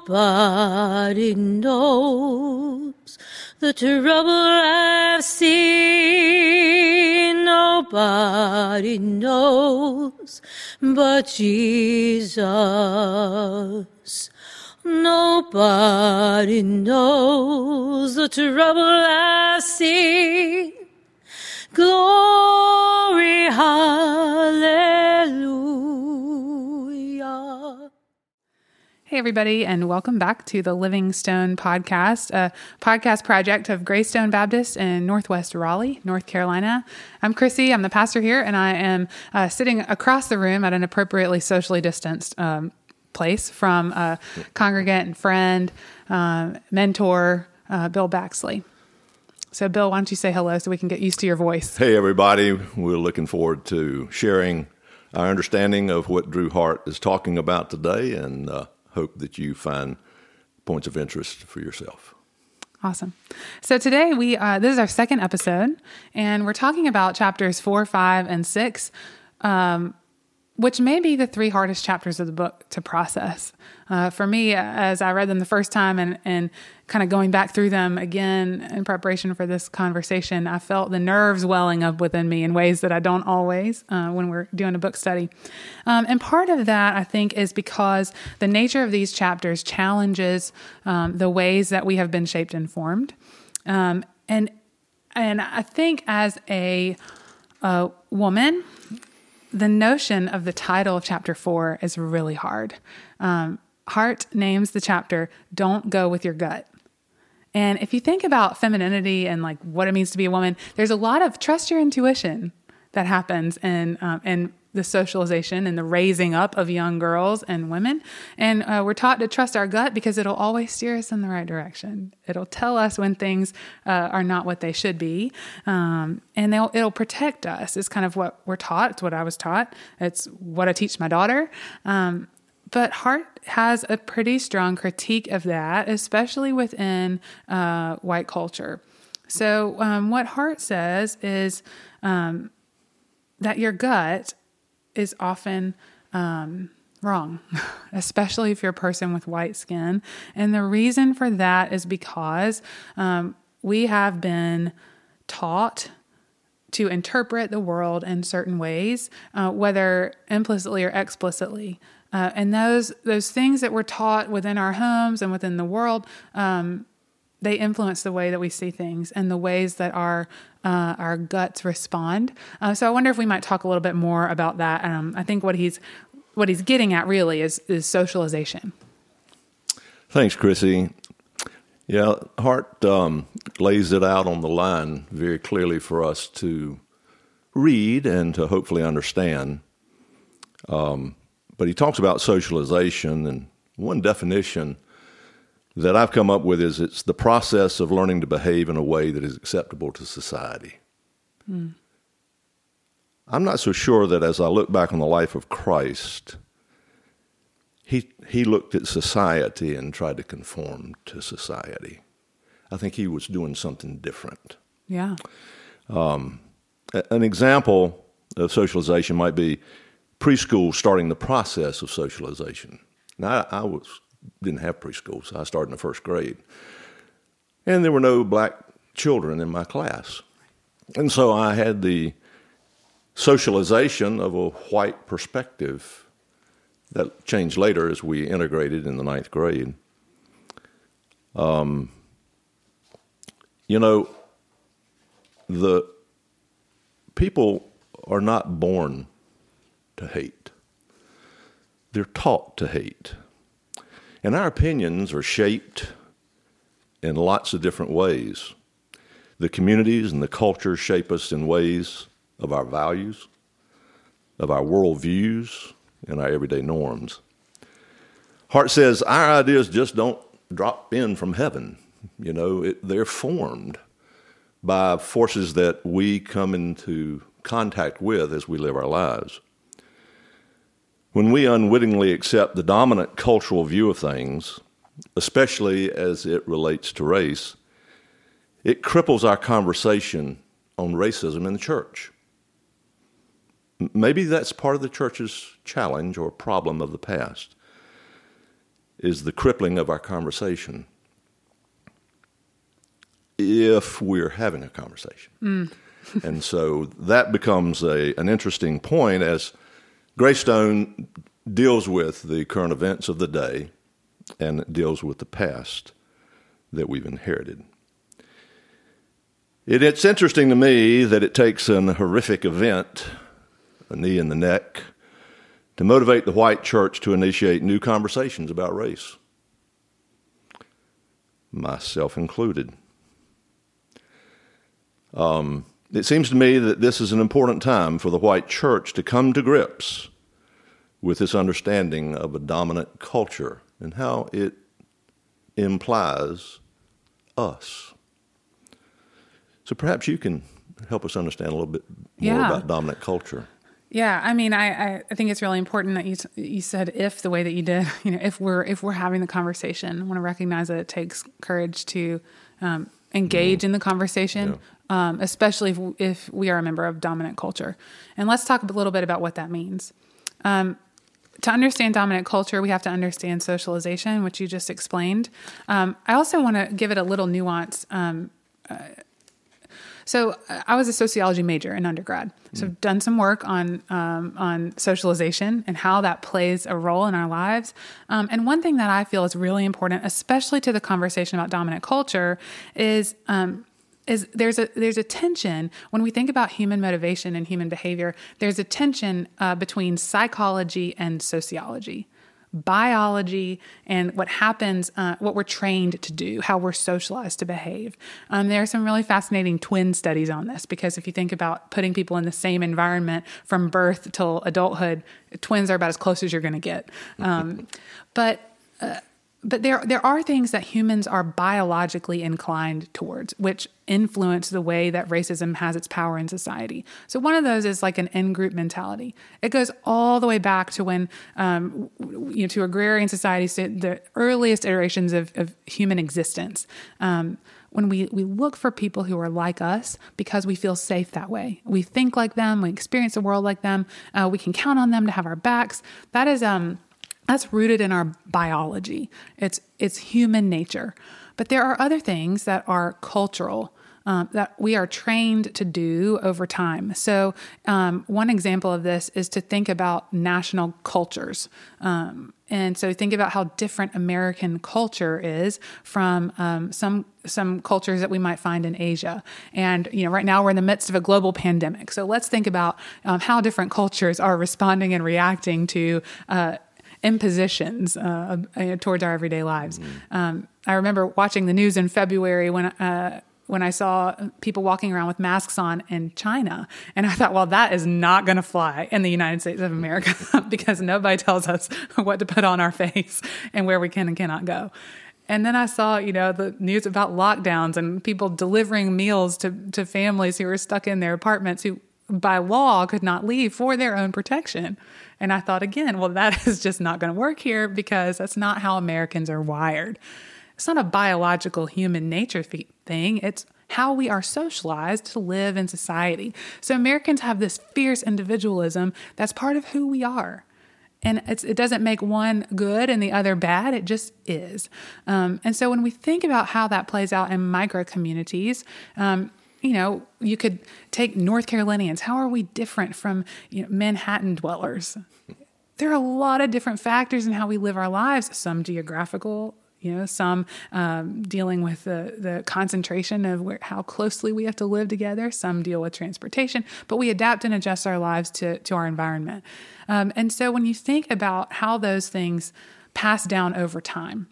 Nobody knows the trouble I've seen. Nobody knows but Jesus. Nobody knows the trouble I've seen. Glory, hallelujah. Hey, everybody, and welcome back to the Living Stone Podcast, a podcast project of Greystone Baptist in Northwest Raleigh, North Carolina. I'm Chrissy. I'm the pastor here, and I am sitting across the room at an appropriately socially distanced place from congregant and friend, mentor, Bill Baxley. So, Bill, why don't you say hello so we can get used to your voice? Hey, everybody. We're looking forward to sharing our understanding of what Drew Hart is talking about today, and hope that you find points of interest for yourself. Awesome. So today this is our second episode, and we're talking about chapters 4, 5, and 6, which may be the three hardest chapters of the book to process. For me, as I read them the first time and kind of going back through them again in preparation for this conversation, I felt the nerves welling up within me in ways that I don't always when we're doing a book study. And part of that, I think, is because the nature of these chapters challenges the ways that we have been shaped and formed. And I think as a woman, the notion of the title of chapter 4 is really hard. Hart names the chapter, Don't Go With Your Gut. And if you think about femininity and like what it means to be a woman, there's a lot of trust your intuition that happens in the socialization and the raising up of young girls and women. And we're taught to trust our gut because it'll always steer us in the right direction. It'll tell us when things are not what they should be. And it'll protect us. It's kind of what we're taught. It's what I was taught. It's what I teach my daughter. But Hart has a pretty strong critique of that, especially within white culture. So what Hart says is that your gut is often wrong, especially if you're a person with white skin. And the reason for that is because we have been taught to interpret the world in certain ways, whether implicitly or explicitly. And those things that we're taught within our homes and within the world, they influence the way that we see things and the ways that our guts respond. So I wonder if we might talk a little bit more about that. I think what he's getting at really is socialization. Thanks, Chrissy. Yeah, Hart lays it out on the line very clearly for us to read and to hopefully understand. But he talks about socialization, and one definition that I've come up with is it's the process of learning to behave in a way that is acceptable to society. Mm. I'm not so sure that as I look back on the life of Christ, he looked at society and tried to conform to society. I think he was doing something different. Yeah. An example of socialization might be preschool starting the process of socialization. Now, I didn't have preschool, so I started in the first grade. And there were no black children in my class. And so I had the socialization of a white perspective that changed later as we integrated in the 9th grade. The people are not born to hate. They're taught to hate. And our opinions are shaped in lots of different ways. The communities and the culture shape us in ways of our values, of our worldviews, and our everyday norms. Hart says our ideas just don't drop in from heaven. They're formed by forces that we come into contact with as we live our lives. When we unwittingly accept the dominant cultural view of things, especially as it relates to race, it cripples our conversation on racism in the church. Maybe that's part of the church's challenge or problem of the past. is the crippling of our conversation if we're having a conversation. And so that becomes an interesting point as Greystone deals with the current events of the day and deals with the past that we've inherited. It's interesting to me that it takes an horrific event, a knee in the neck, to motivate the white church to initiate new conversations about race, myself included. It seems to me that this is an important time for the white church to come to grips with this understanding of a dominant culture and how it implies us. So perhaps you can help us understand a little bit more about dominant culture. Yeah, I mean, I think it's really important that you said if the way that you did. You know, if we're having the conversation, I want to recognize that it takes courage to engage in the conversation, especially if we are a member of dominant culture. And let's talk a little bit about what that means. To understand dominant culture, we have to understand socialization, which you just explained. I also want to give it a little nuance. So I was a sociology major in undergrad. So I've done some work on socialization and how that plays a role in our lives. And one thing that I feel is really important, especially to the conversation about dominant culture, is there's a tension when we think about human motivation and human behavior. There's a tension between psychology and sociology. Biology and what happens, what we're trained to do, how we're socialized to behave. There are some really fascinating twin studies on this, because if you think about putting people in the same environment from birth till adulthood, twins are about as close as you're going to get. But there are things that humans are biologically inclined towards, which influence the way that racism has its power in society. So one of those is like an in-group mentality. It goes all the way back to when, to agrarian societies, the earliest iterations of human existence. When we look for people who are like us because we feel safe that way. We think like them, we experience the world like them, we can count on them to have our backs. That is... That's rooted in our biology. It's human nature. But there are other things that are cultural, that we are trained to do over time. So one example of this is to think about national cultures. And so think about how different American culture is from some cultures that we might find in Asia. And right now we're in the midst of a global pandemic. So let's think about how different cultures are responding and reacting to impositions towards our everyday lives. I remember watching the news in February when I saw people walking around with masks on in China, and I thought, well, that is not going to fly in the United States of America because nobody tells us what to put on our face and where we can and cannot go. And then I saw, the news about lockdowns and people delivering meals to families who were stuck in their apartments who by law could not leave for their own protection. And I thought again, well, that is just not going to work here because that's not how Americans are wired. It's not a biological human nature thing. It's how we are socialized to live in society. So Americans have this fierce individualism that's part of who we are. And it doesn't make one good and the other bad. It just is. And so when we think about how that plays out in micro communities, you could take North Carolinians. How are we different from Manhattan dwellers? There are a lot of different factors in how we live our lives. Some geographical, some dealing with the concentration of how closely we have to live together. Some deal with transportation, but we adapt and adjust our lives to our environment. And so when you think about how those things pass down over time,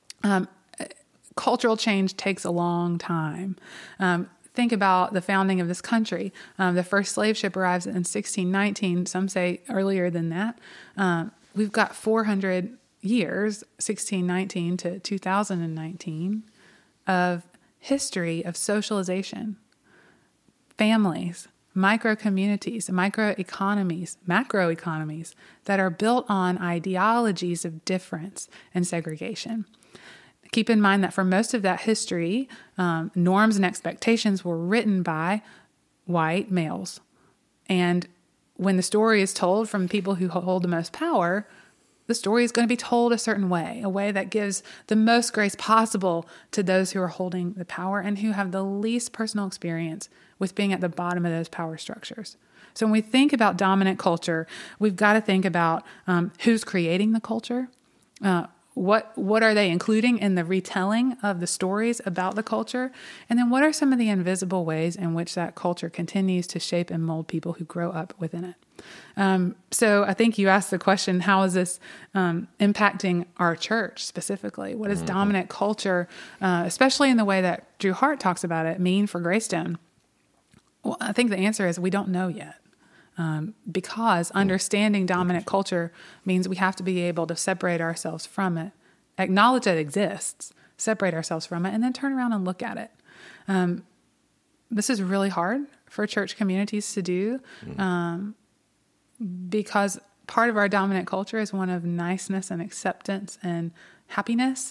cultural change takes a long time. Think about the founding of this country. The first slave ship arrives in 1619. Some say earlier than that. We've got 400 years, 1619 to 2019, of history of socialization, families, micro communities, micro economies, macro economies that are built on ideologies of difference and segregation. Keep in mind that for most of that history, norms and expectations were written by white males. And when the story is told from people who hold the most power, the story is going to be told a certain way, a way that gives the most grace possible to those who are holding the power and who have the least personal experience with being at the bottom of those power structures. So when we think about dominant culture, we've got to think about who's creating the culture. What are they including in the retelling of the stories about the culture? And then what are some of the invisible ways in which that culture continues to shape and mold people who grow up within it? So I think you asked the question, how is this impacting our church specifically? What does dominant culture, especially in the way that Drew Hart talks about it, mean for Greystone? Well, I think the answer is we don't know yet. Because understanding dominant culture means we have to be able to separate ourselves from it, acknowledge that it exists, separate ourselves from it, and then turn around and look at it. This is really hard for church communities to do because part of our dominant culture is one of niceness and acceptance and happiness,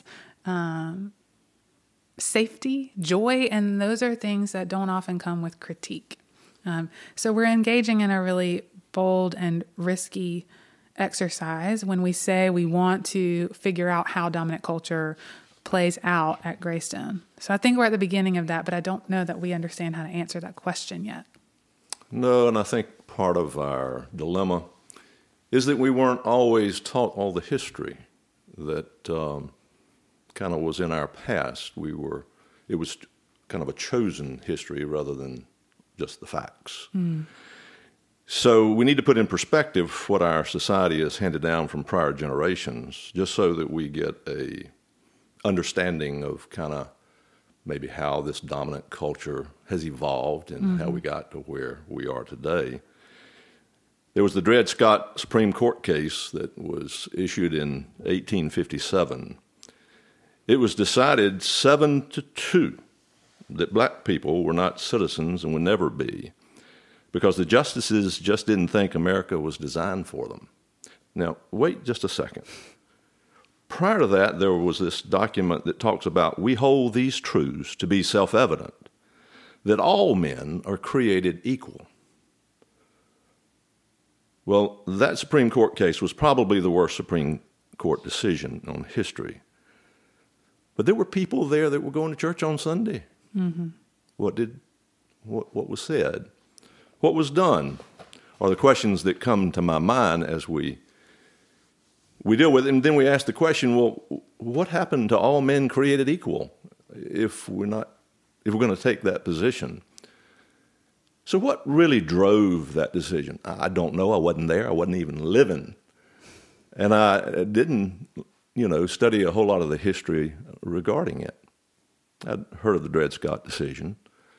safety, joy, and those are things that don't often come with critique. So we're engaging in a really bold and risky exercise when we say we want to figure out how dominant culture plays out at Greystone. So I think we're at the beginning of that, but I don't know that we understand how to answer that question yet. No, and I think part of our dilemma is that we weren't always taught all the history that kind of was in our past. It was kind of a chosen history rather than just the facts. So we need to put in perspective what our society has handed down from prior generations, just so that we get a understanding of kind of maybe how this dominant culture has evolved and how we got to where we are today. There was the Dred Scott Supreme Court case that was issued in 1857. It was decided 7-2 that black people were not citizens and would never be because the justices just didn't think America was designed for them. Now, wait just a second. Prior to that, there was this document that talks about, we hold these truths to be self-evident, that all men are created equal. Well, that Supreme Court case was probably the worst Supreme Court decision on history. But there were people there that were going to church on Sunday. What was said? What was done? Are the questions that come to my mind as we deal with it. And then we ask the question, well, what happened to all men created equal if we're going to take that position? So what really drove that decision? I don't know. I wasn't there. I wasn't even living. And I didn't, study a whole lot of the history regarding it. I'd heard of the Dred Scott decision.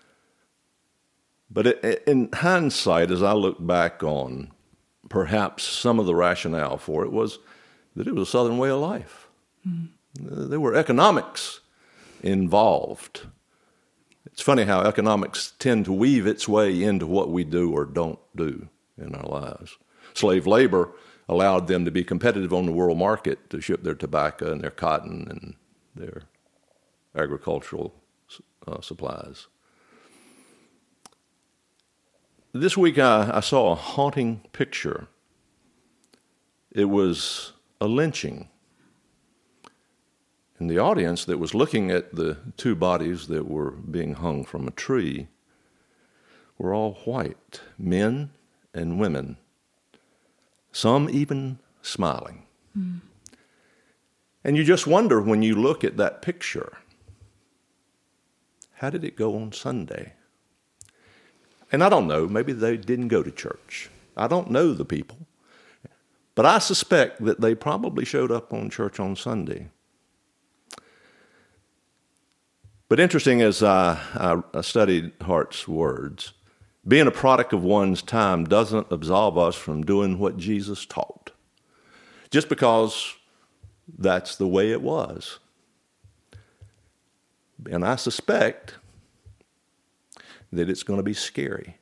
But in hindsight, as I look back on perhaps some of the rationale for it was that it was a Southern way of life. There were economics involved. It's funny how economics tend to weave its way into what we do or don't do in our lives. Slave labor allowed them to be competitive on the world market to ship their tobacco and their cotton and their agricultural supplies. This week I saw a haunting picture. It was a lynching. And the audience that was looking at the two bodies that were being hung from a tree were all white, men and women, some even smiling. And you just wonder when you look at that picture, how did it go on Sunday? And I don't know, maybe they didn't go to church. I don't know the people. But I suspect that they probably showed up on church on Sunday. But interesting as I studied Hart's words, being a product of one's time doesn't absolve us from doing what Jesus taught, just because that's the way it was. And I suspect that it's going to be scary.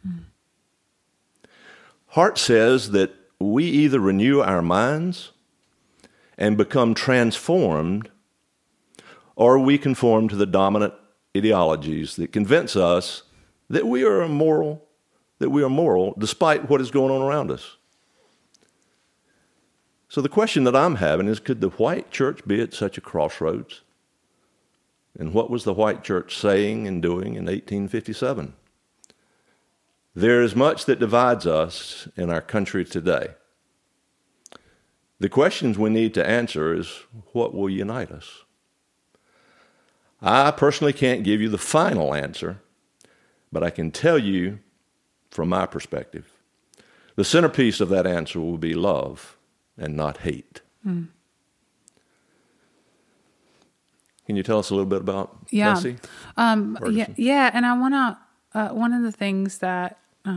Hart says that we either renew our minds and become transformed, or we conform to the dominant ideologies that convince us that we are moral despite what is going on around us. So the question that I'm having is, could the white church be at such a crossroads? And what was the white church saying and doing in 1857? There is much that divides us in our country today. The questions we need to answer is, what will unite us? I personally can't give you the final answer, but I can tell you from my perspective, the centerpiece of that answer will be love and not hate. Mm. Can you tell us a little bit about Plessy? Yeah, and I want to. One of the things that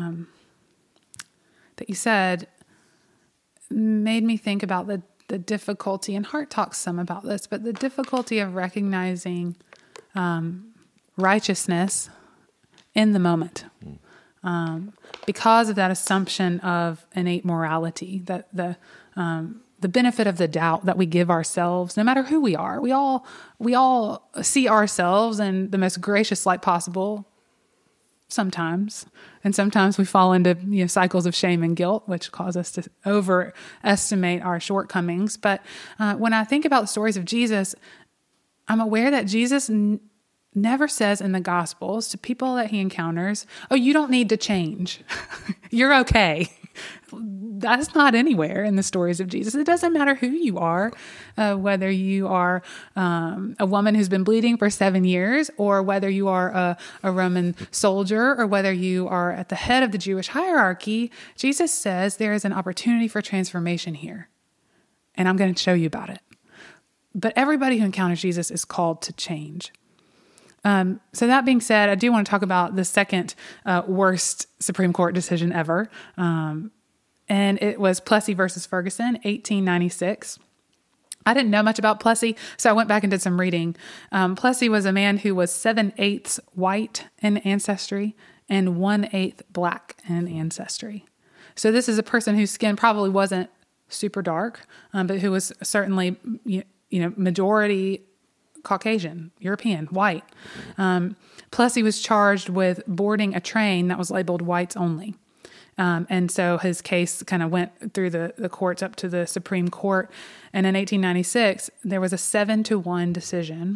that you said made me think about the difficulty, and Hart talks some about this, but the difficulty of recognizing righteousness in the moment. Because of that assumption of innate morality, that the benefit of the doubt that we give ourselves, no matter who we are, we all see ourselves in the most gracious light possible. Sometimes, and sometimes we fall into cycles of shame and guilt, which cause us to overestimate our shortcomings. But when I think about the stories of Jesus, I'm aware that Jesus never says in the Gospels to people that he encounters, "Oh, you don't need to change. You're okay." That's not anywhere in the stories of Jesus. It doesn't matter who you are, whether you are a woman who's been bleeding for 7 years, or whether you are a Roman soldier, or whether you are at the head of the Jewish hierarchy. Jesus says there is an opportunity for transformation here, and I'm going to show you about it. But everybody who encounters Jesus is called to change. So that being said, I do want to talk about the second worst Supreme Court decision ever. And it was Plessy versus Ferguson, 1896. I didn't know much about Plessy, so I went back and did some reading. Plessy was a man who was 7/8 white in ancestry and 1/8 black in ancestry. So this is a person whose skin probably wasn't super dark, but who was certainly, majority Caucasian, European, white. Plessy was charged with boarding a train that was labeled whites only. And so his case kind of went through the courts up to the Supreme Court. And in 1896, there was a 7-1 decision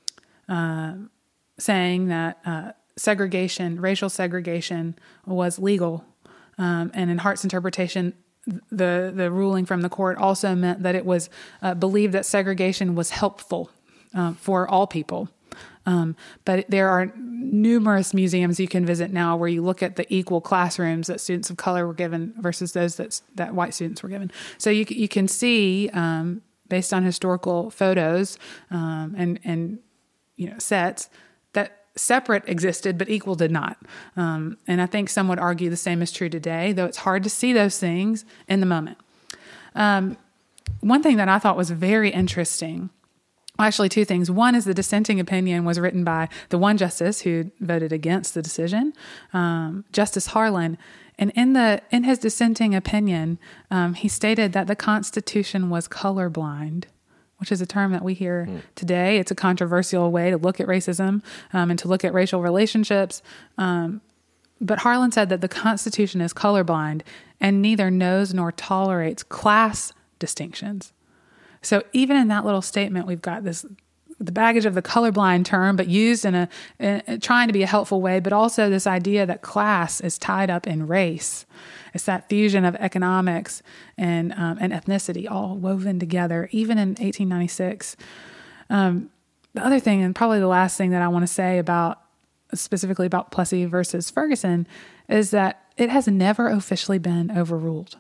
saying that racial segregation was legal. And in Hart's interpretation, the ruling from the court also meant that it was believed that segregation was helpful for all people. But there are numerous museums you can visit now where you look at the equal classrooms that students of color were given versus those that white students were given. So you can see, based on historical photos and sets, that separate existed, but equal did not. And I think some would argue the same is true today, though it's hard to see those things in the moment. One thing that I thought was very interesting, actually two things. One is the dissenting opinion was written by the one justice who voted against the decision, Justice Harlan. And in his dissenting opinion, he stated that the Constitution was colorblind, which is a term that we hear today. It's a controversial way to look at racism and to look at racial relationships. But Harlan said that the Constitution is colorblind and neither knows nor tolerates class distinctions. So even in that little statement, we've got the baggage of the colorblind term, but used in trying to be a helpful way, but also this idea that class is tied up in race. It's that fusion of economics and ethnicity all woven together, even in 1896. The other thing, and probably the last thing that I want to say specifically about Plessy versus Ferguson, is that it has never officially been overruled.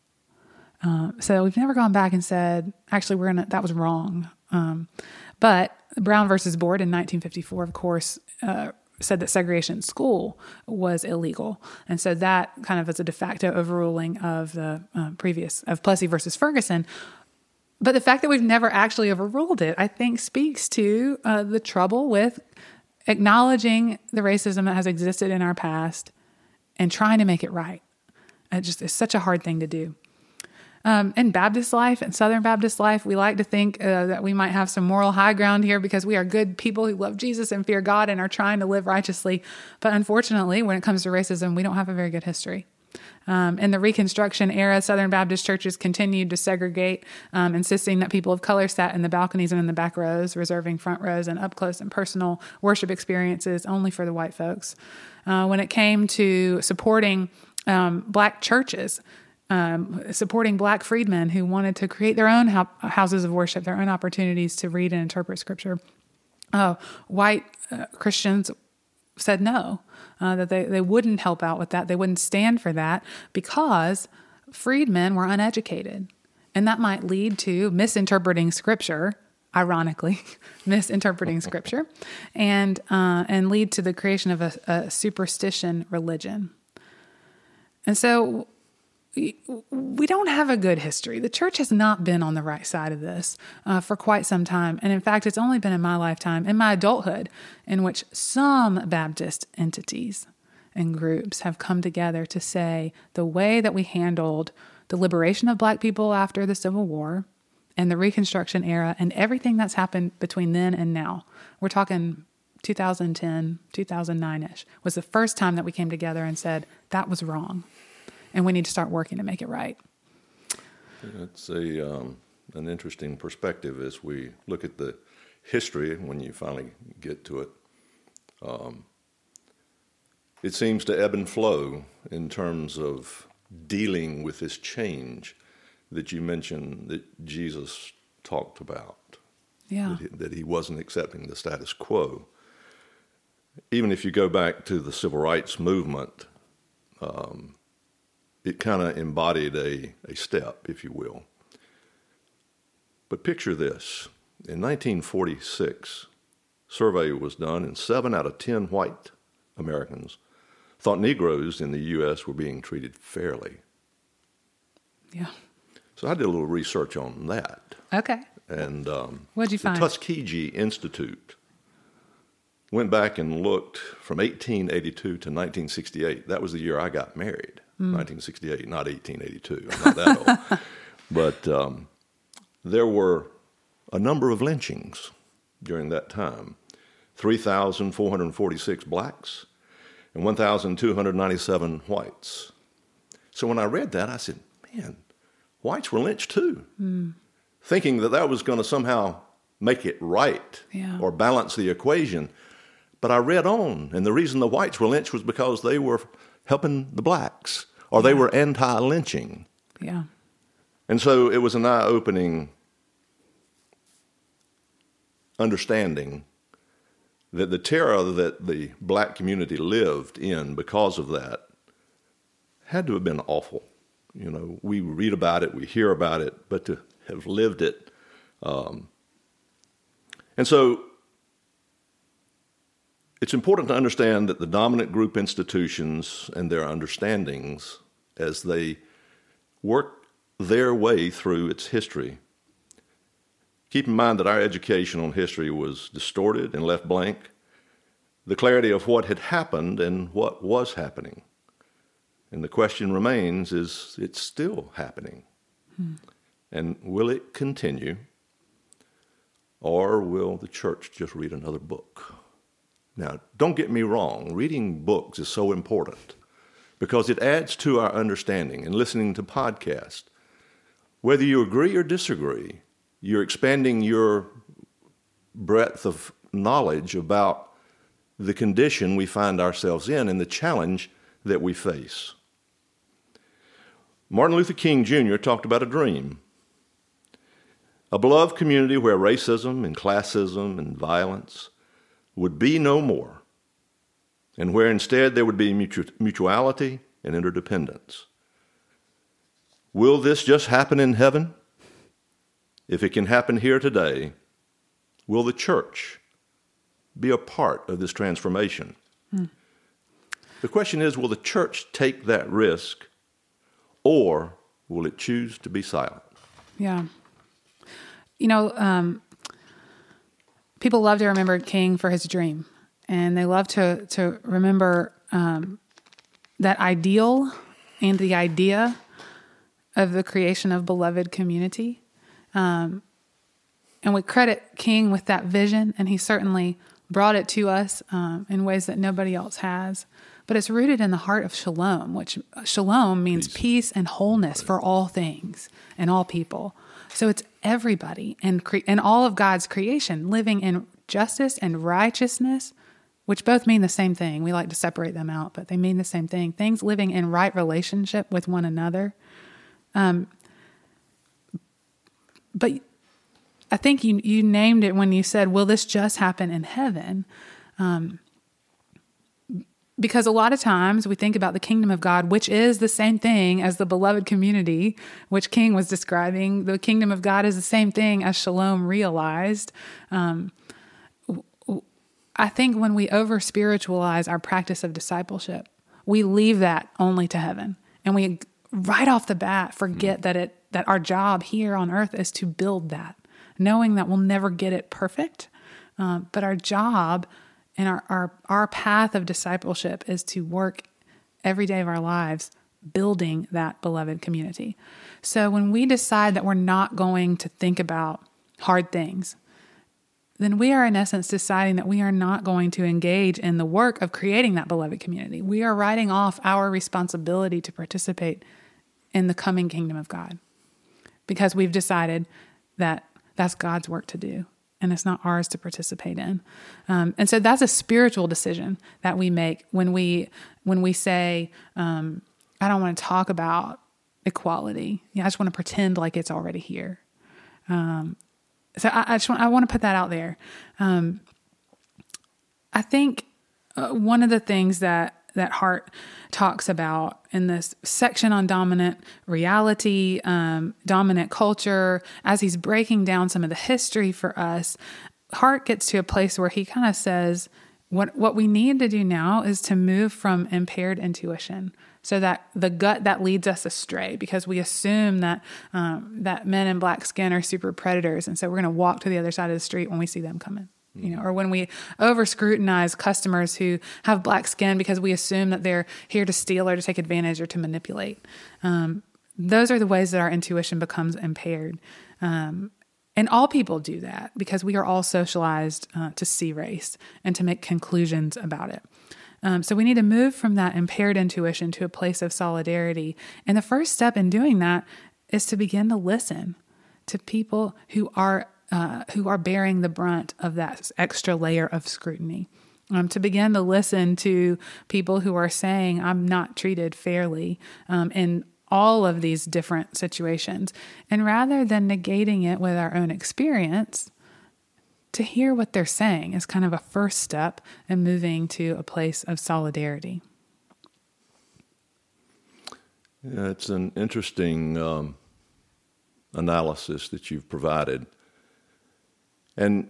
So we've never gone back and said, actually, that was wrong. But Brown versus Board in 1954, of course, said that segregation in school was illegal. And so that kind of is a de facto overruling of the of Plessy versus Ferguson. But the fact that we've never actually overruled it, I think, speaks to the trouble with acknowledging the racism that has existed in our past and trying to make it right. It's such a hard thing to do. In Baptist life and Southern Baptist life, we like to think that we might have some moral high ground here because we are good people who love Jesus and fear God and are trying to live righteously. But unfortunately, when it comes to racism, we don't have a very good history. In the Reconstruction era, Southern Baptist churches continued to segregate, insisting that people of color sat in the balconies and in the back rows, reserving front rows and up close and personal worship experiences only for the white folks. When it came to supporting black churches, supporting black freedmen who wanted to create their own houses of worship, their own opportunities to read and interpret Scripture, white Christians said no, that they wouldn't help out with that. They wouldn't stand for that because freedmen were uneducated. And that might lead to misinterpreting Scripture, ironically, misinterpreting Scripture, and lead to the creation of a superstition religion. And so we don't have a good history. The church has not been on the right side of this for quite some time. And in fact, it's only been in my lifetime, in my adulthood, in which some Baptist entities and groups have come together to say the way that we handled the liberation of black people after the Civil War and the Reconstruction era and everything that's happened between then and now, we're talking 2010, 2009-ish, was the first time that we came together and said, that was wrong. And we need to start working to make it right. It's an interesting perspective as we look at the history when you finally get to it. It seems to ebb and flow in terms of dealing with this change that you mentioned that Jesus talked about. Yeah. That he wasn't accepting the status quo. Even if you go back to the civil rights movement, it kind of embodied a step, if you will. But picture this. In 1946, survey was done, and 7 out of 10 white Americans thought Negroes in the U.S. were being treated fairly. Yeah. So I did a little research on that. Okay. And what'd you find? The Tuskegee Institute went back and looked from 1882 to 1968. That was the year I got married. 1968, not 1882. I'm not that old. But there were a number of lynchings during that time. 3,446 blacks and 1,297 whites. So when I read that, I said, man, whites were lynched too. Thinking that was going to somehow make it right or balance the equation. But I read on, and the reason the whites were lynched was because they were helping the blacks, or they were anti-lynching. Yeah. And so it was an eye-opening understanding that the terror that the black community lived in because of that had to have been awful. You know, we read about it, we hear about it, but to have lived it. And so it's important to understand that the dominant group institutions and their understandings as they work their way through its history. Keep in mind that our education on history was distorted and left blank. The clarity of what had happened and what was happening. And the question remains, is it still happening? And will it continue? Or will the church just read another book? Now, don't get me wrong, reading books is so important because it adds to our understanding, and listening to podcasts. Whether you agree or disagree, you're expanding your breadth of knowledge about the condition we find ourselves in and the challenge that we face. Martin Luther King Jr. talked about a dream. A beloved community where racism and classism and violence would be no more, and where instead there would be mutuality and interdependence. Will this just happen in heaven? If it can happen here today, will the church be a part of this transformation? The question is, will the church take that risk, or will it choose to be silent? Yeah. You know, people love to remember King for his dream, and they love to remember that ideal and the idea of the creation of beloved community. And we credit King with that vision, and he certainly brought it to us in ways that nobody else has. But it's rooted in the heart of shalom, which shalom means peace and wholeness for all things and all people. So it's everybody and all of God's creation living in justice and righteousness, which both mean the same thing. We like to separate them out, but they mean the same thing. Things living in right relationship with one another. But I think you named it when you said, will this just happen in heaven? Because a lot of times we think about the kingdom of God, which is the same thing as the beloved community, which King was describing. The kingdom of God is the same thing as Shalom realized. I think when we over-spiritualize our practice of discipleship, we leave that only to heaven. And we, right off the bat, forget that our job here on earth is to build that, knowing that we'll never get it perfect. But our job and our path of discipleship is to work every day of our lives building that beloved community. So when we decide that we're not going to think about hard things, then we are in essence deciding that we are not going to engage in the work of creating that beloved community. We are writing off our responsibility to participate in the coming kingdom of God because we've decided that that's God's work to do and it's not ours to participate in. And so that's a spiritual decision that we make when we say, I don't want to talk about equality. I just want to pretend like it's already here. So I want to put that out there. I think one of the things that Hart talks about in this section on dominant reality, dominant culture, as he's breaking down some of the history for us, Hart gets to a place where he kind of says, what we need to do now is to move from impaired intuition, so that the gut that leads us astray, because we assume that that men in black skin are super predators, and so we're going to walk to the other side of the street when we see them coming. Or when we over scrutinize customers who have black skin because we assume that they're here to steal or to take advantage or to manipulate. Those are the ways that our intuition becomes impaired. And all people do that because we are all socialized to see race and to make conclusions about it. So we need to move from that impaired intuition to a place of solidarity. And the first step in doing that is to begin to listen to people who are bearing the brunt of that extra layer of scrutiny. To begin to listen to people who are saying, I'm not treated fairly in all of these different situations. And rather than negating it with our own experience, to hear what they're saying is kind of a first step in moving to a place of solidarity. Yeah, it's an interesting analysis that you've provided. And,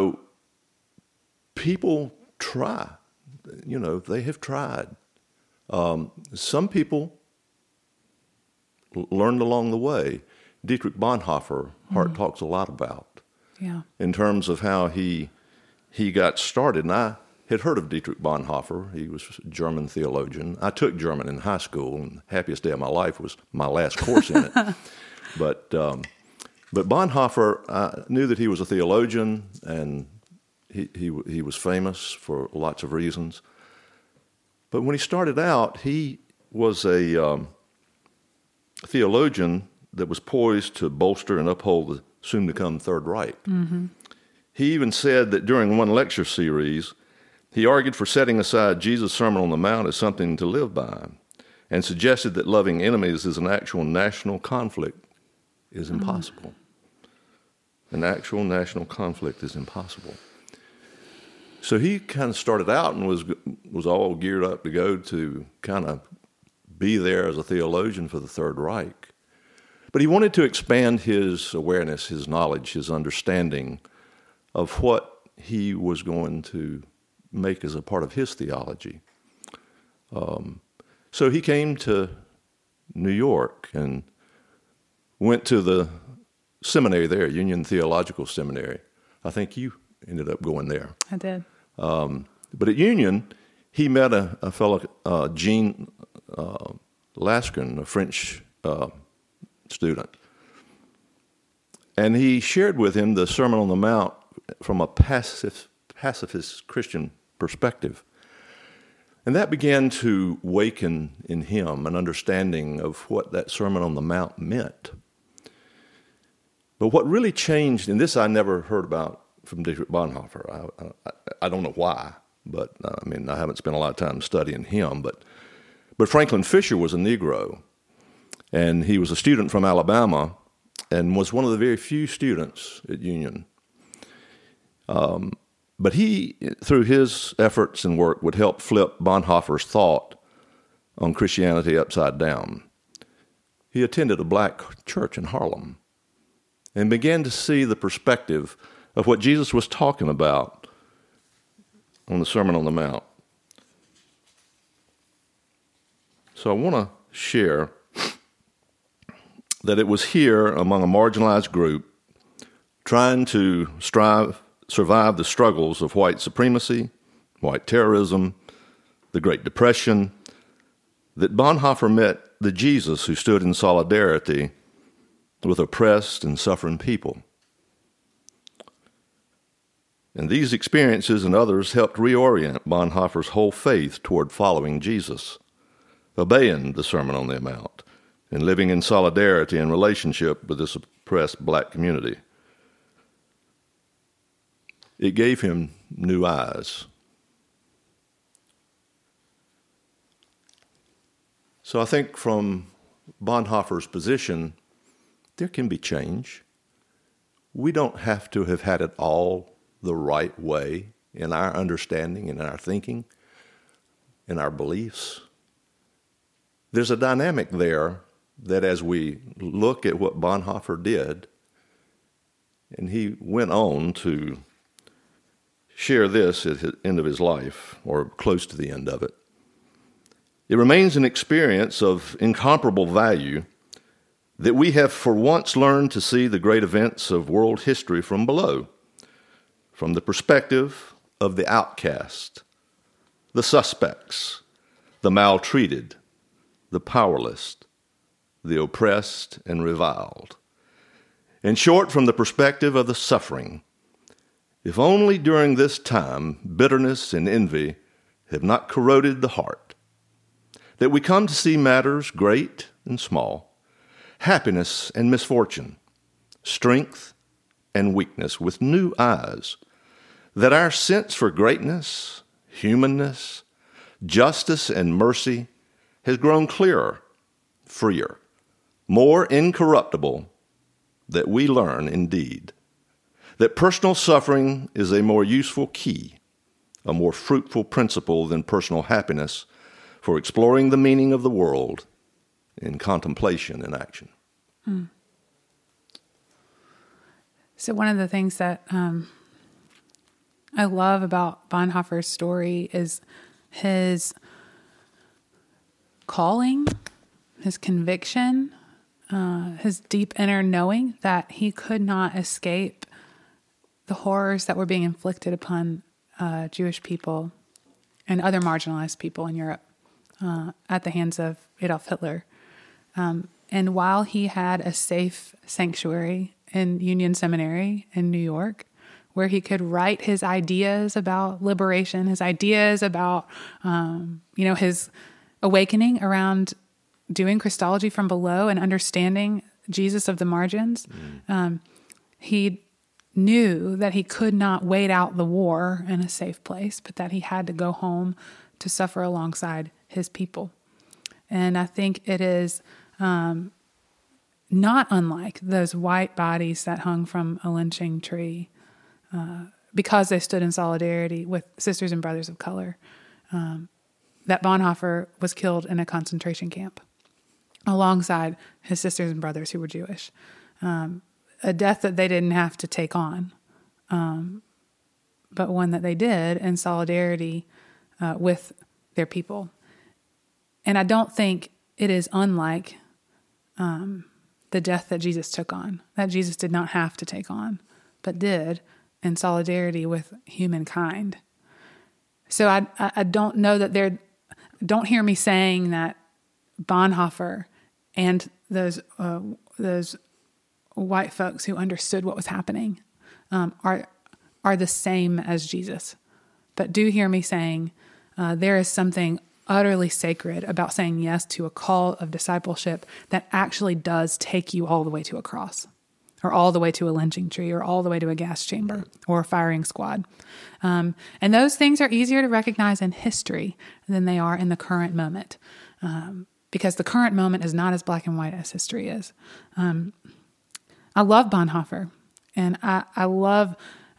people try. They have tried. Some people learned along the way. Dietrich Bonhoeffer, Hart talks a lot about, in terms of how he got started. And I had heard of Dietrich Bonhoeffer. He was a German theologian. I took German in high school, and the happiest day of my life was my last course in it. But Bonhoeffer, I knew that he was a theologian, and he was famous for lots of reasons. But when he started out, he was a theologian that was poised to bolster and uphold the soon-to-come Third Reich. Mm-hmm. He even said that during one lecture series, he argued for setting aside Jesus' Sermon on the Mount as something to live by, and suggested that loving enemies as an actual national conflict is impossible. An actual national conflict is impossible. So he kind of started out and was all geared up to go to kind of be there as a theologian for the Third Reich. But he wanted to expand his awareness, his knowledge, his understanding of what he was going to make as a part of his theology. So he came to New York and went to the seminary there, Union Theological Seminary. I think you ended up going there. I did. But at Union, he met a fellow, Jean Laskin, a French student. And he shared with him the Sermon on the Mount from a pacifist Christian perspective. And that began to waken in him an understanding of what that Sermon on the Mount meant. But what really changed, and this I never heard about from Dietrich Bonhoeffer. I don't know why, but I haven't spent a lot of time studying him. But Franklin Fisher was a Negro, and he was a student from Alabama and was one of the very few students at Union. But he, through his efforts and work, would help flip Bonhoeffer's thought on Christianity upside down. He attended a black church in Harlem and began to see the perspective of what Jesus was talking about on the Sermon on the Mount. So I want to share that it was here among a marginalized group trying to survive the struggles of white supremacy, white terrorism, the Great Depression, that Bonhoeffer met the Jesus who stood in solidarity with oppressed and suffering people. And these experiences and others helped reorient Bonhoeffer's whole faith toward following Jesus, obeying the Sermon on the Mount, and living in solidarity and relationship with this oppressed black community. It gave him new eyes. So I think from Bonhoeffer's position, there can be change. We don't have to have had it all the right way in our understanding, in our thinking, in our beliefs. There's a dynamic there that as we look at what Bonhoeffer did, and he went on to share this at the end of his life, or close to the end of it. It remains an experience of incomparable value that we have for once learned to see the great events of world history from below, from the perspective of the outcast, the suspects, the maltreated, the powerless, the oppressed and reviled. In short, from the perspective of the suffering. If only during this time bitterness and envy have not corroded the heart, that we come to see matters great and small, happiness and misfortune, strength and weakness with new eyes, that our sense for greatness, humanness, justice, and mercy has grown clearer, freer, more incorruptible, that we learn indeed that personal suffering is a more useful key, a more fruitful principle than personal happiness for exploring the meaning of the world in contemplation and action. So one of the things that I love about Bonhoeffer's story is his calling, his conviction, his deep inner knowing that he could not escape the horrors that were being inflicted upon Jewish people and other marginalized people in Europe at the hands of Adolf Hitler. And while he had a safe sanctuary in Union Seminary in New York, where he could write his ideas about liberation, his ideas about, his awakening around doing Christology from below and understanding Jesus of the margins, he knew that he could not wait out the war in a safe place, but that he had to go home to suffer alongside his people. And I think it is not unlike those white bodies that hung from a lynching tree because they stood in solidarity with sisters and brothers of color, that Bonhoeffer was killed in a concentration camp alongside his sisters and brothers who were Jewish. A death that they didn't have to take on, but one that they did in solidarity with their people. And I don't think it is unlike the death that Jesus took on, that Jesus did not have to take on, but did in solidarity with humankind. So I don't know that don't hear me saying that Bonhoeffer and those white folks who understood what was happening are are the same as Jesus. But do hear me saying there is something utterly sacred about saying yes to a call of discipleship that actually does take you all the way to a cross, or all the way to a lynching tree, or all the way to a gas chamber, or a firing squad. And those things are easier to recognize in history than they are in the current moment, because the current moment is not as black and white as history is. I love Bonhoeffer, and I love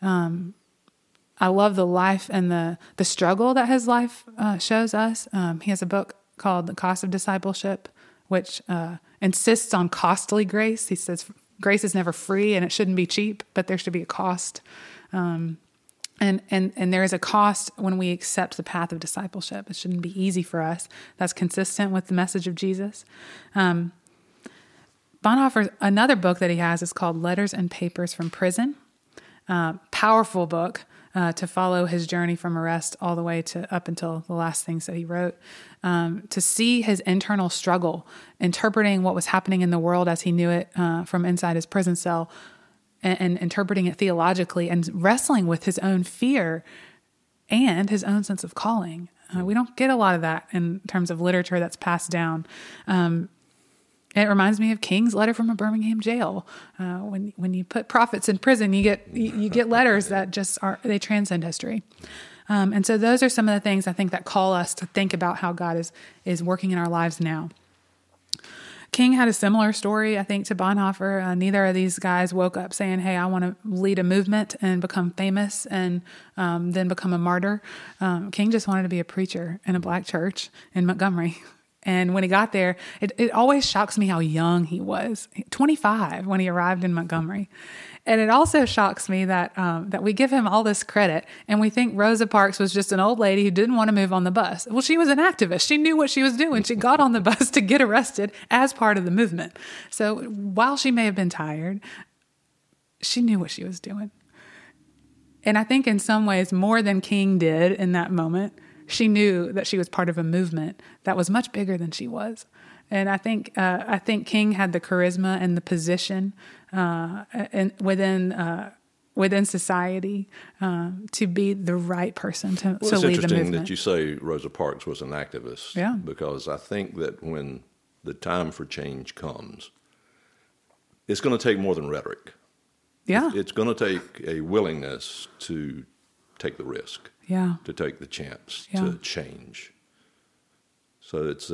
the life and the struggle that his life shows us. He has a book called The Cost of Discipleship, which insists on costly grace. He says grace is never free and it shouldn't be cheap, but there should be a cost. And there is a cost when we accept the path of discipleship. It shouldn't be easy for us. That's consistent with the message of Jesus. Bonhoeffer's another book that he has is called Letters and Papers from Prison. Powerful book. To follow his journey from arrest all the way to up until the last things that he wrote, to see his internal struggle, interpreting what was happening in the world as he knew it from inside his prison cell, and interpreting it theologically, and wrestling with his own fear and his own sense of calling. We don't get a lot of that in terms of literature that's passed down. It reminds me of King's letter from a Birmingham jail. When you put prophets in prison, you get letters that just they transcend history. And so those are some of the things I think that call us to think about how God is working in our lives now. King had a similar story, I think, to Bonhoeffer. Neither of these guys woke up saying, "Hey, I want to lead a movement and become famous and then become a martyr." King just wanted to be a preacher in a black church in Montgomery. And when he got there, it always shocks me how young he was, 25 when he arrived in Montgomery. And it also shocks me that we give him all this credit and we think Rosa Parks was just an old lady who didn't want to move on the bus. Well, she was an activist. She knew what she was doing. She got on the bus to get arrested as part of the movement. So while she may have been tired, she knew what she was doing. And I think in some ways more than King did in that moment, she knew that she was part of a movement that was much bigger than she was. And I think King had the charisma and the position within society to be the right person to lead the movement. It's interesting that you say Rosa Parks was an activist. Yeah. Because I think that when the time for change comes, it's going to take more than rhetoric. Yeah. It's going to take a willingness to take the risk. Yeah. To take the chance Yeah. to change. So it's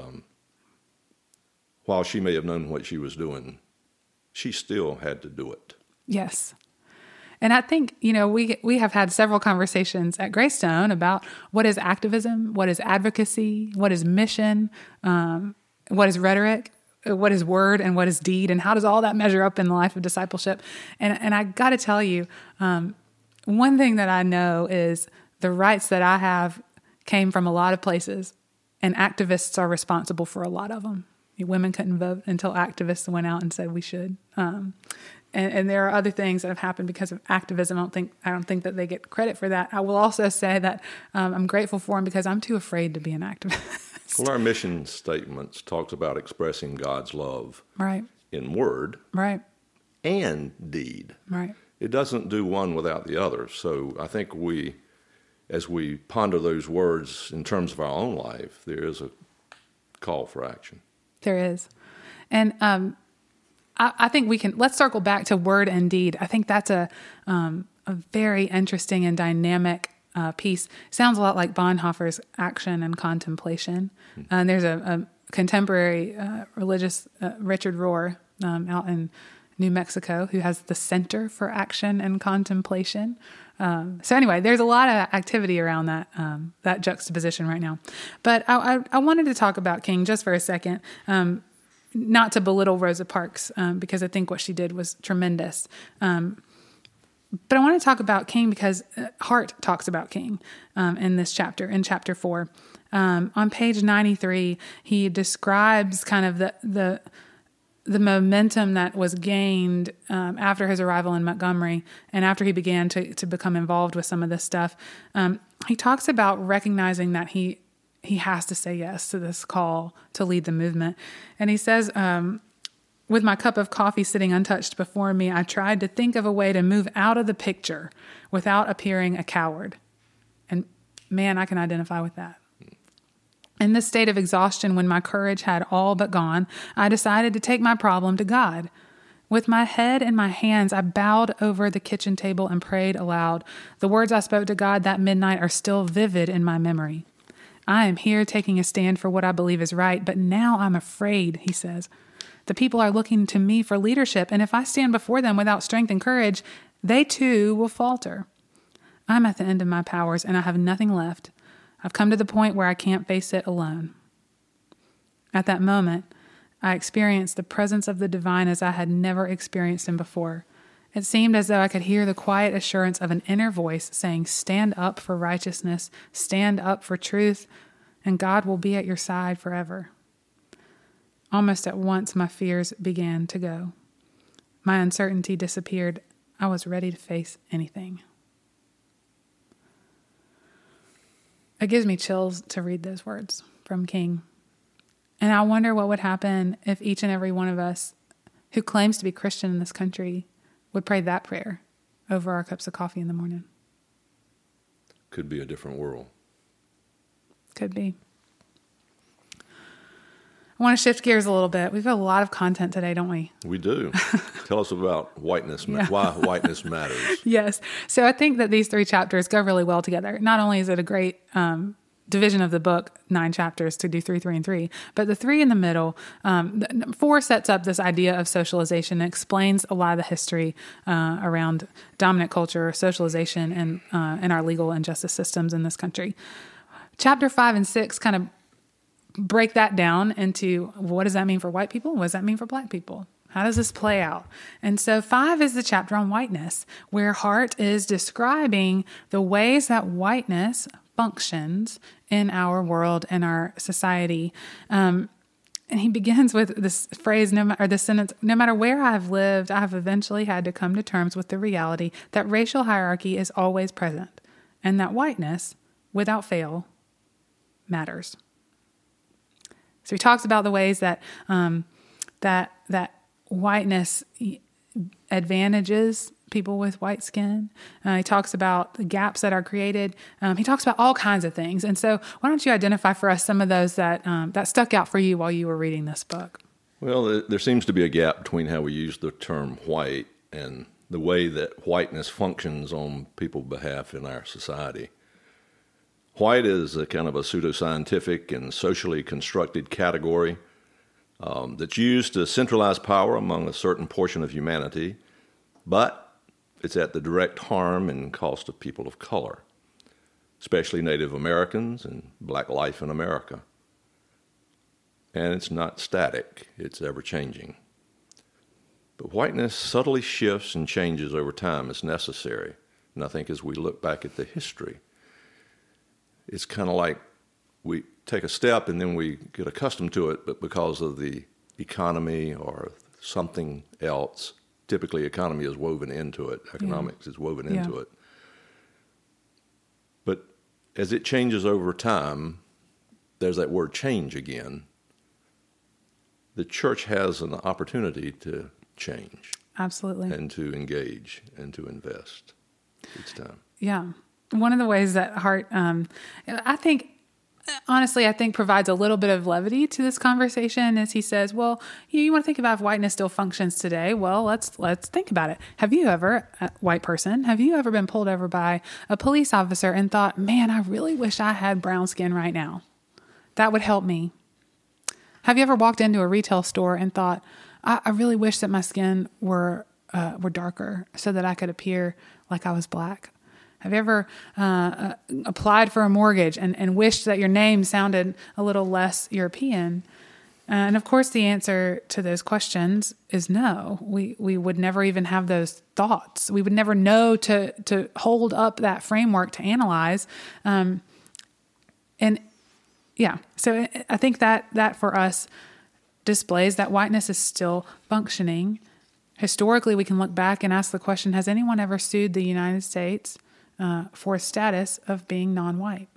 while she may have known what she was doing, she still had to do it. Yes. And I think, we have had several conversations at Greystone about what is activism, what is advocacy, what is mission, what is rhetoric, what is word, and what is deed, and how does all that measure up in the life of discipleship. And I got to tell you, one thing that I know is the rights that I have came from a lot of places, and activists are responsible for a lot of them. Women couldn't vote until activists went out and said we should. And there are other things that have happened because of activism. I don't think that they get credit for that. I will also say that I'm grateful for them because I'm too afraid to be an activist. Well, our mission statements talks about expressing God's love, Right. in word, Right. and deed. Right. It doesn't do one without the other. So I think as we ponder those words in terms of our own life, there is a call for action. There is. And I think let's circle back to word and deed. I think that's a very interesting and dynamic piece. Sounds a lot like Bonhoeffer's action and contemplation. And there's a contemporary religious, Richard Rohr, out in New Mexico, who has the Center for Action and Contemplation. So anyway, there's a lot of activity around that juxtaposition right now. But I wanted to talk about King just for a second, not to belittle Rosa Parks, because I think what she did was tremendous. But I want to talk about King because Hart talks about King in this chapter, in chapter 4. On page 93, he describes kind of the momentum that was gained after his arrival in Montgomery and after he began to become involved with some of this stuff. He talks about recognizing that he has to say yes to this call to lead the movement. And he says, With my cup of coffee sitting untouched before me, I tried to think of a way to move out of the picture without appearing a coward. And man, I can identify with that. In this state of exhaustion, when my courage had all but gone, I decided to take my problem to God. With my head in my hands, I bowed over the kitchen table and prayed aloud. The words I spoke to God that midnight are still vivid in my memory. I am here taking a stand for what I believe is right, but now I'm afraid, he says. The people are looking to me for leadership, and if I stand before them without strength and courage, they too will falter. I'm at the end of my powers, and I have nothing left. I've come to the point where I can't face it alone. At that moment, I experienced the presence of the divine as I had never experienced him before. It seemed as though I could hear the quiet assurance of an inner voice saying, stand up for righteousness, stand up for truth, and God will be at your side forever. Almost at once, my fears began to go. My uncertainty disappeared. I was ready to face anything. It gives me chills to read those words from King. And I wonder what would happen if each and every one of us who claims to be Christian in this country would pray that prayer over our cups of coffee in the morning. Could be a different world. Could be. I want to shift gears a little bit. We've got a lot of content today, don't we? We do. Tell us about whiteness, why whiteness matters. Yes. So I think that these 3 chapters go really well together. Not only is it a great division of the book, 9 chapters to do 3, 3, and 3, but the 3 in the middle, 4 sets up this idea of socialization and explains a lot of the history around dominant culture, socialization, and in our legal and justice systems in this country. Chapter 5 and 6 kind of break that down into what does that mean for white people? What does that mean for black people? How does this play out? And so 5 is the chapter on whiteness, where Hart is describing the ways that whiteness functions in our world and our society. And he begins with this phrase, this sentence, no matter where I've lived, I have eventually had to come to terms with the reality that racial hierarchy is always present and that whiteness, without fail, matters. So he talks about the ways that that whiteness advantages people with white skin. He talks about the gaps that are created. He talks about all kinds of things. And so why don't you identify for us some of those that stuck out for you while you were reading this book? Well, there seems to be a gap between how we use the term white and the way that whiteness functions on people's behalf in our society. White is a kind of a pseudoscientific and socially constructed category that's used to centralize power among a certain portion of humanity, but it's at the direct harm and cost of people of color, especially Native Americans and black life in America. And it's not static, it's ever-changing. But whiteness subtly shifts and changes over time as necessary. And I think as we look back at the history, it's kind of like we take a step and then we get accustomed to it, but because of the economy or something else, typically economy is woven into it, economics is woven into it. But as it changes over time, there's that word change again. The church has an opportunity to change. Absolutely. And to engage and to invest each time. Yeah. One of the ways that Hart, I think provides a little bit of levity to this conversation is he says, well, you want to think about if whiteness still functions today. Well, let's think about it. Have you ever, a white person, been pulled over by a police officer and thought, man, I really wish I had brown skin right now. That would help me. Have you ever walked into a retail store and thought, I really wish that my skin were darker so that I could appear like I was black? Have you ever applied for a mortgage and wished that your name sounded a little less European? And of course, the answer to those questions is no. We would never even have those thoughts. We would never know to hold up that framework to analyze. So I think that for us displays that whiteness is still functioning. Historically, we can look back and ask the question, has anyone ever sued the United States for a status of being non-white?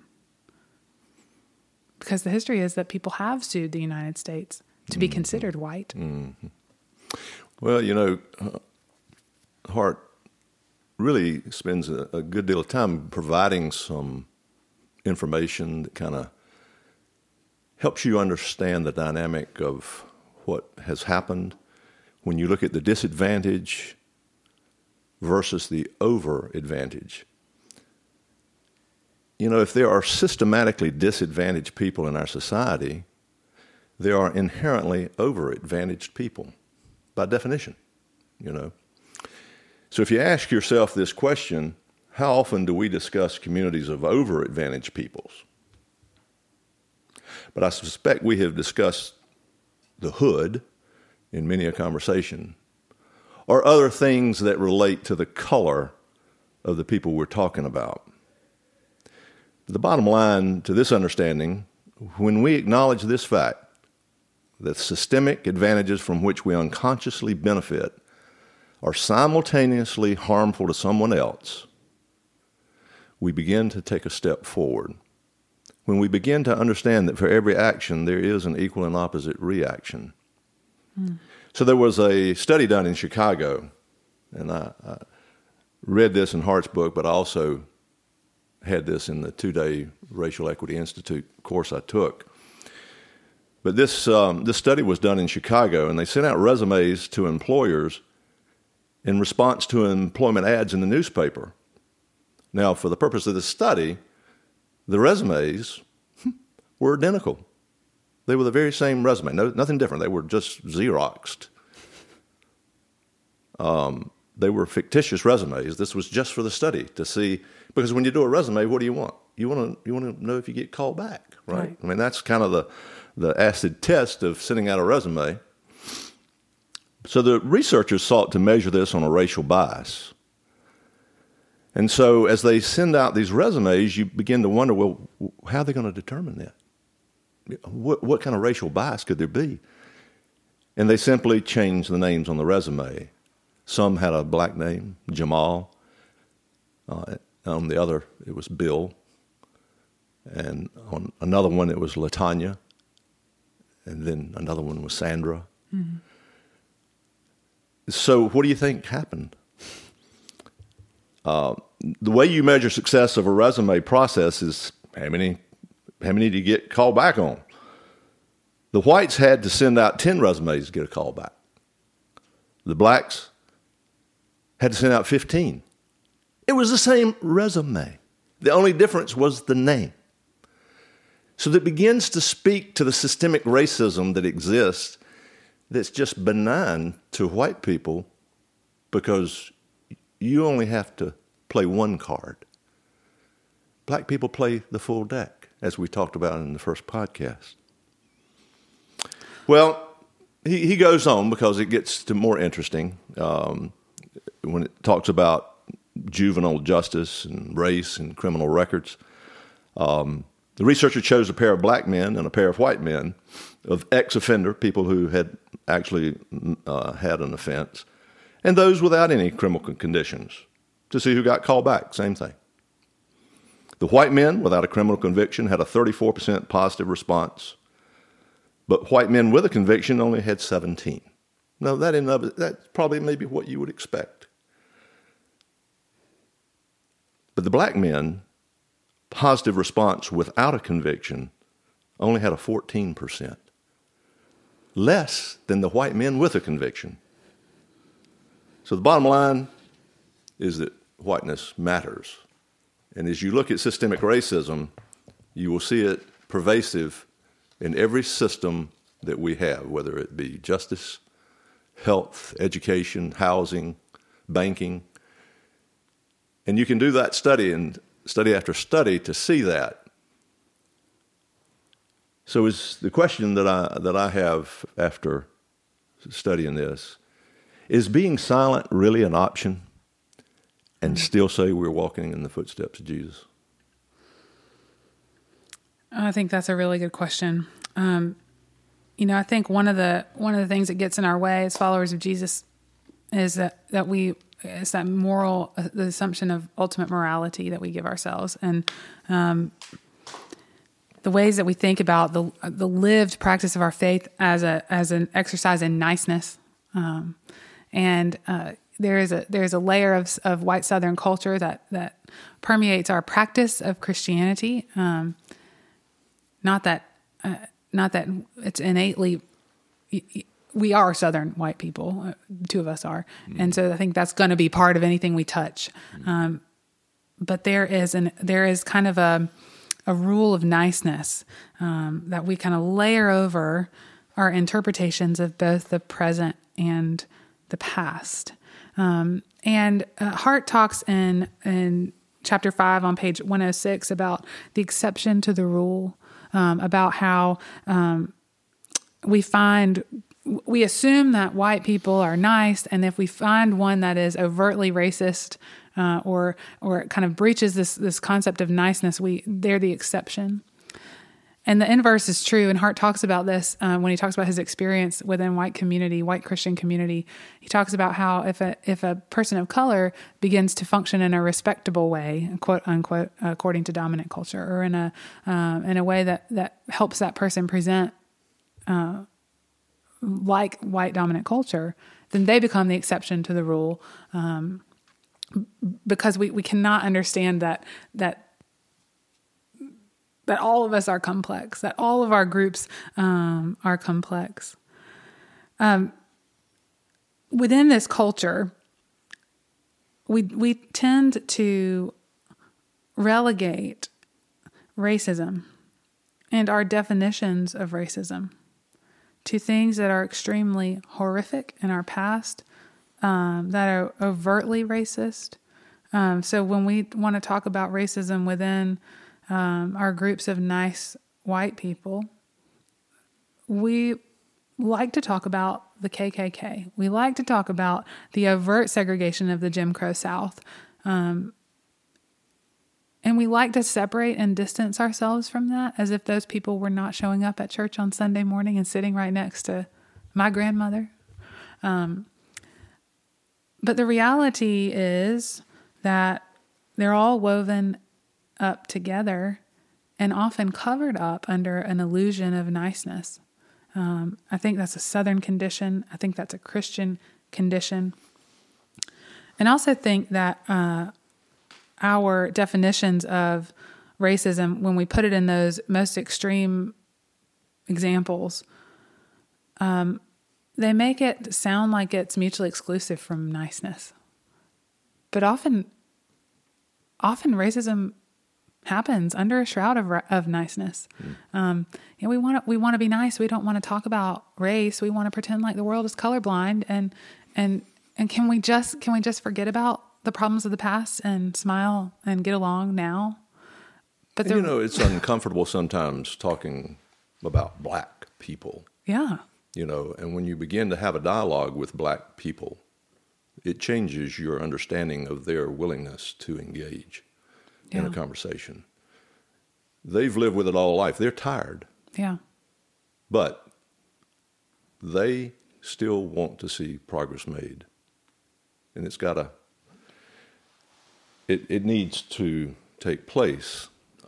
Because the history is that people have sued the United States to be considered white. Mm-hmm. Well, Hart really spends a good deal of time providing some information that kind of helps you understand the dynamic of what has happened when you look at the disadvantage versus the over advantage. If there are systematically disadvantaged people in our society, there are inherently over advantaged people by definition, So if you ask yourself this question, how often do we discuss communities of over advantaged peoples? But I suspect we have discussed the hood in many a conversation, or other things that relate to the color of the people we're talking about. The bottom line to this understanding, when we acknowledge this fact, the systemic advantages from which we unconsciously benefit are simultaneously harmful to someone else, we begin to take a step forward. When we begin to understand that for every action there is an equal and opposite reaction. So there was a study done in Chicago, and I read this in Hart's book, but I also had this in the 2-day Racial Equity Institute course I took. But this study was done in Chicago, and they sent out resumes to employers in response to employment ads in the newspaper. Now, for the purpose of this study, the resumes were identical. They were the very same resume, nothing different. They were just Xeroxed. They were fictitious resumes. This was just for the study to see, because when you do a resume, what do you want? You want to know if you get called back, right? I mean, that's kind of the acid test of sending out a resume. So the researchers sought to measure this on a racial bias. And so as they send out these resumes, you begin to wonder, well, how are they going to determine that? What kind of racial bias could there be? And they simply changed the names on the resume. Some had a black name, Jamal. On the other, it was Bill. And on another one, it was LaTanya. And then another one was Sandra. Mm-hmm. So what do you think happened? The way you measure success of a resume process is how many do you get called back on? The whites had to send out 10 resumes to get a call back. The blacks had to send out 15. It was the same resume. The only difference was the name. So that begins to speak to the systemic racism that exists that's just benign to white people because you only have to play one card. Black people play the full deck, as we talked about in the first podcast. Well, he goes on because it gets to more interesting when it talks about juvenile justice and race and criminal records. The researcher chose a pair of black men and a pair of white men of ex-offender, people who had actually had an offense, and those without any criminal conditions to see who got called back, same thing. The white men without a criminal conviction had a 34% positive response, but white men with a conviction only had 17. Now, that's probably maybe what you would expect. But the black men, positive response without a conviction, only had a 14%, less than the white men with a conviction. So the bottom line is that whiteness matters. And as you look at systemic racism, you will see it pervasive in every system that we have, whether it be justice, health, education, housing, banking. And you can do that study and study after study to see that. So is the question that I have after studying this, is being silent really an option and still say we're walking in the footsteps of Jesus? I think that's a really good question. I think one of the things that gets in our way as followers of Jesus is that moral, the assumption of ultimate morality that we give ourselves, and the ways that we think about the lived practice of our faith as an exercise in niceness, There's a layer of white Southern culture that permeates our practice of Christianity. Not that it's innately. We are Southern white people. The two of us are, and so I think that's going to be part of anything we touch. But there is kind of a rule of niceness that we kind of layer over our interpretations of both the present and the past. Hart talks in chapter 5 on page 106 about the exception to the rule, about how we assume that white people are nice, and if we find one that is overtly racist or kind of breaches this concept of niceness, they're the exception. And the inverse is true, and Hart talks about this when he talks about his experience within white Christian community. He talks about how if a person of color begins to function in a respectable way, quote unquote, according to dominant culture, or in a way that helps that person present like white dominant culture, then they become the exception to the rule, because we cannot understand that all of us are complex, that all of our groups are complex. Within this culture, we tend to relegate racism and our definitions of racism to things that are extremely horrific in our past, that are overtly racist. So when we want to talk about racism within our groups of nice white people, we like to talk about the KKK. We like to talk about the overt segregation of the Jim Crow South. And we like to separate and distance ourselves from that as if those people were not showing up at church on Sunday morning and sitting right next to my grandmother. But the reality is that they're all woven up together and often covered up under an illusion of niceness. I think that's a Southern condition. I think that's a Christian condition. And I also think that our definitions of racism, when we put it in those most extreme examples, they make it sound like it's mutually exclusive from niceness. But often racism happens under a shroud of niceness. We want to be nice. We don't want to talk about race. We want to pretend like the world is colorblind. And can we just forget about the problems of the past and smile and get along now? But it's uncomfortable sometimes talking about black people. Yeah. And when you begin to have a dialogue with black people, it changes your understanding of their willingness to engage in a conversation. They've lived with it all life. They're tired. Yeah. But they still want to see progress made. And it needs to take place.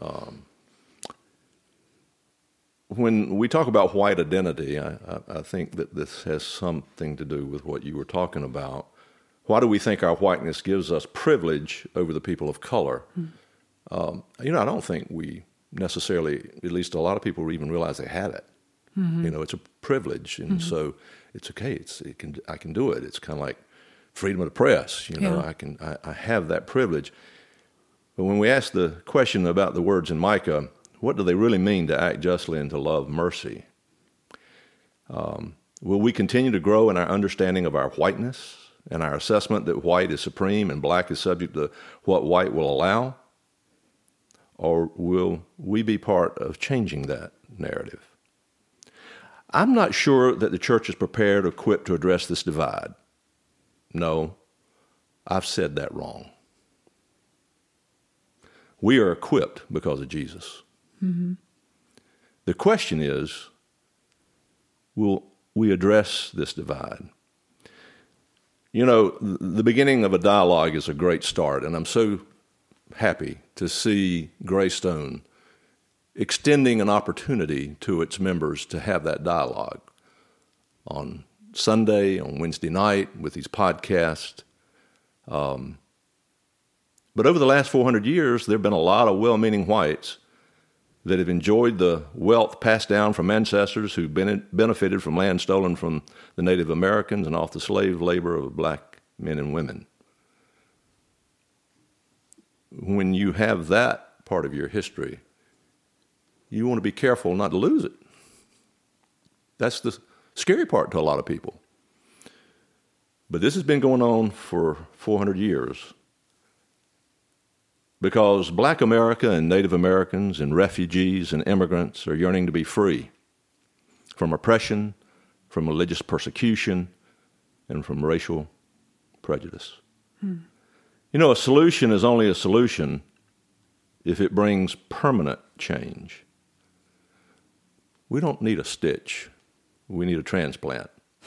When we talk about white identity, I think that this has something to do with what you were talking about. Why do we think our whiteness gives us privilege over the people of color? I don't think we necessarily, at least a lot of people even realize they had it. Mm-hmm. It's a privilege, and so it's okay. I can do it. It's kind of like freedom of the press. I have that privilege. But when we ask the question about the words in Micah, what do they really mean to act justly and to love mercy? Will we continue to grow in our understanding of our whiteness and our assessment that white is supreme and black is subject to what white will allow? Or will we be part of changing that narrative? I'm not sure that the church is prepared or equipped to address this divide. No, I've said that wrong. We are equipped because of Jesus. Mm-hmm. The question is, will we address this divide? The beginning of a dialogue is a great start, and I'm so happy to see Greystone extending an opportunity to its members to have that dialogue on Sunday, on Wednesday night with these podcasts. But over the last 400 years, there have been a lot of well-meaning whites that have enjoyed the wealth passed down from ancestors who benefited from land stolen from the Native Americans and off the slave labor of black men and women. When you have that part of your history, you want to be careful not to lose it. That's the scary part to a lot of people. But this has been going on for 400 years because Black America and Native Americans and refugees and immigrants are yearning to be free from oppression, from religious persecution, and from racial prejudice. You know, a solution is only a solution if it brings permanent change. We don't need a stitch. We need a transplant.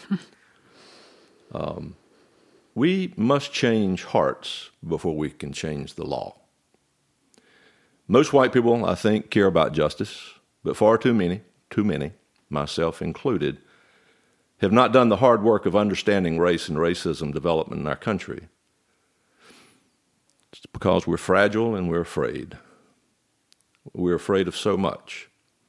We must change hearts before we can change the law. Most white people, I think, care about justice, but far too many, myself included, have not done the hard work of understanding race and racism development in our country. It's because we're fragile and we're afraid. We're afraid of so much.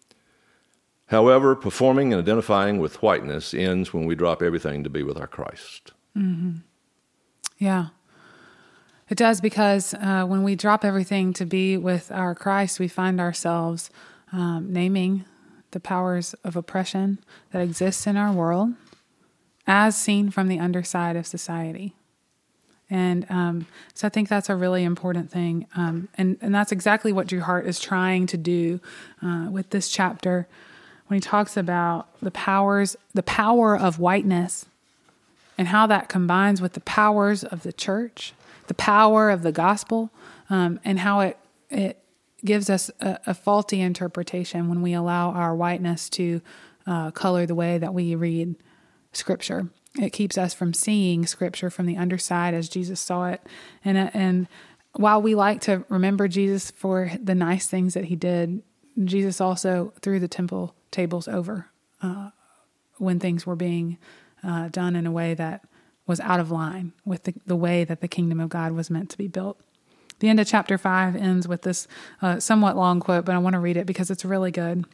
However, performing and identifying with whiteness ends when we drop everything to be with our Christ. Mm-hmm. Yeah. It does, because when we drop everything to be with our Christ, we find ourselves naming the powers of oppression that exist in our world as seen from the underside of society. And so I think that's a really important thing. And that's exactly what Drew Hart is trying to do with this chapter when he talks about the power of whiteness and how that combines with the powers of the church, the power of the gospel, and how it gives us a faulty interpretation when we allow our whiteness to color the way that we read Scripture. It keeps us from seeing Scripture from the underside as Jesus saw it. And while we like to remember Jesus for the nice things that he did, Jesus also threw the temple tables over when things were being done in a way that was out of line with the way that the kingdom of God was meant to be built. The end of chapter 5 ends with this somewhat long quote, but I want to read it because it's really good.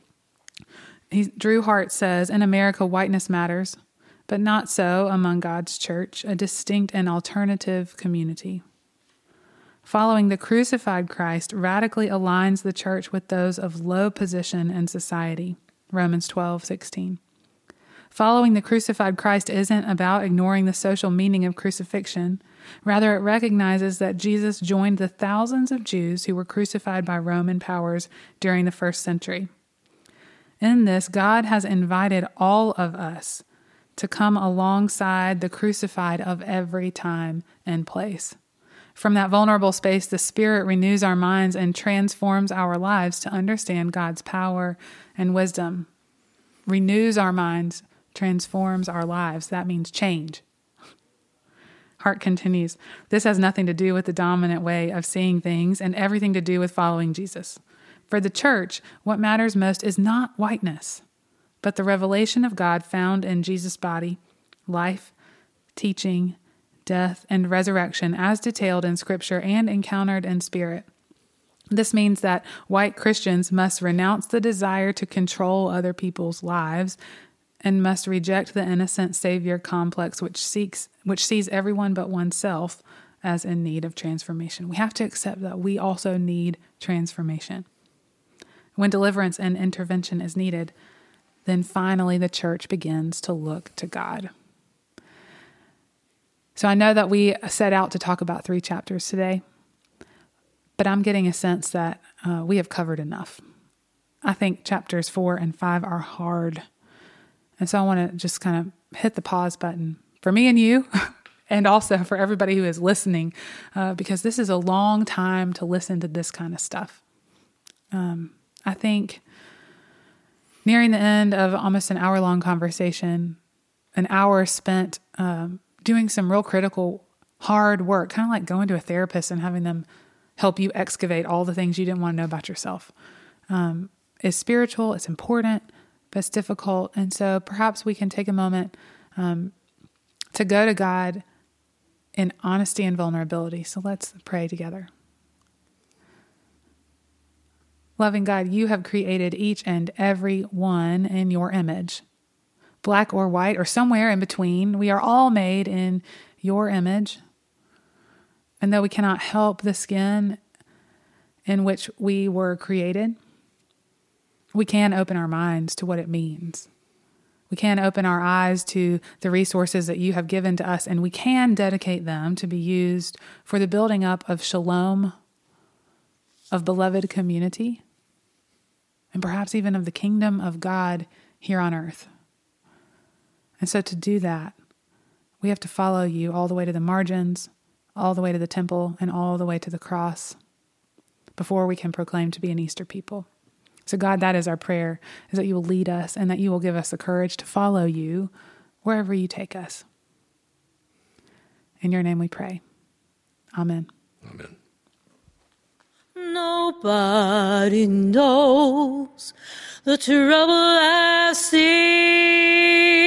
Drew Hart says, "In America, whiteness matters, but not so among God's church, a distinct and alternative community. Following the crucified Christ radically aligns the church with those of low position in society." Romans 12:16. Following the crucified Christ isn't about ignoring the social meaning of crucifixion. Rather, it recognizes that Jesus joined the thousands of Jews who were crucified by Roman powers during the first century. In this, God has invited all of us to come alongside the crucified of every time and place. From that vulnerable space, the Spirit renews our minds and transforms our lives to understand God's power and wisdom. Renews our minds, transforms our lives. That means change. Hart continues, "This has nothing to do with the dominant way of seeing things and everything to do with following Jesus. For the church, what matters most is not whiteness, but the revelation of God found in Jesus' body, life, teaching, death, and resurrection as detailed in Scripture and encountered in Spirit. This means that white Christians must renounce the desire to control other people's lives and must reject the innocent savior complex which sees everyone but oneself as in need of transformation." We have to accept that we also need transformation. When deliverance and intervention is needed, then finally the church begins to look to God. So I know that we set out to talk about 3 chapters today, but I'm getting a sense that we have covered enough. I think chapters 4 and 5 are hard. And so I want to just kind of hit the pause button for me and you, and also for everybody who is listening, because this is a long time to listen to this kind of stuff. I think nearing the end of almost an hour-long conversation, an hour spent doing some real critical, hard work, kind of like going to a therapist and having them help you excavate all the things you didn't want to know about yourself, is spiritual, it's important, but it's difficult. And so perhaps we can take a moment to go to God in honesty and vulnerability. So let's pray together. Loving God, you have created each and every one in your image, black or white or somewhere in between. We are all made in your image. And though we cannot help the skin in which we were created, we can open our minds to what it means. We can open our eyes to the resources that you have given to us, and we can dedicate them to be used for the building up of shalom, of beloved community, and perhaps even of the kingdom of God here on earth. And so to do that, we have to follow you all the way to the margins, all the way to the temple, and all the way to the cross before we can proclaim to be an Easter people. So God, that is our prayer, is that you will lead us and that you will give us the courage to follow you wherever you take us. In your name we pray. Amen. Amen. Nobody knows the trouble I see.